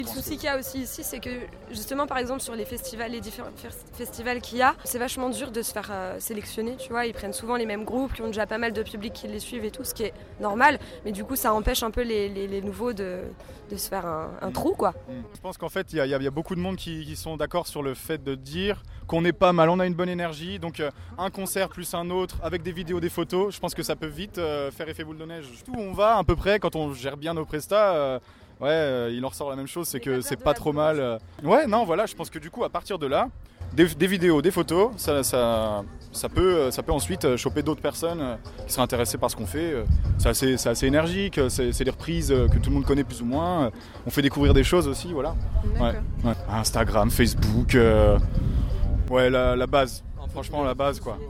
Le souci qu'il y a aussi ici, c'est que justement, par exemple, sur les festivals, les différents festivals qu'il y a, c'est vachement dur de se faire sélectionner, tu vois. Ils prennent souvent les mêmes groupes, qui ont déjà pas mal de public qui les suivent et tout, ce qui est normal. Mais du coup, ça empêche un peu les nouveaux de se faire un trou, quoi. Je pense qu'en fait, il y a beaucoup de monde qui sont d'accord sur le fait de dire qu'on est pas mal, on a une bonne énergie. Donc un concert plus un autre, avec des vidéos, des photos, je pense que ça peut vite faire effet boule de neige. Tout où on va, à peu près, quand on gère bien nos prestats... il en ressort la même chose, c'est que c'est pas trop mal. Ouais, non, voilà, je pense que du coup, à partir de là, des vidéos, des photos, ça peut ensuite choper d'autres personnes qui seraient intéressées par ce qu'on fait. C'est assez énergique, c'est des reprises que tout le monde connaît plus ou moins. On fait découvrir des choses aussi, voilà. Ouais. Instagram, Facebook, la base. Franchement, la base, quoi.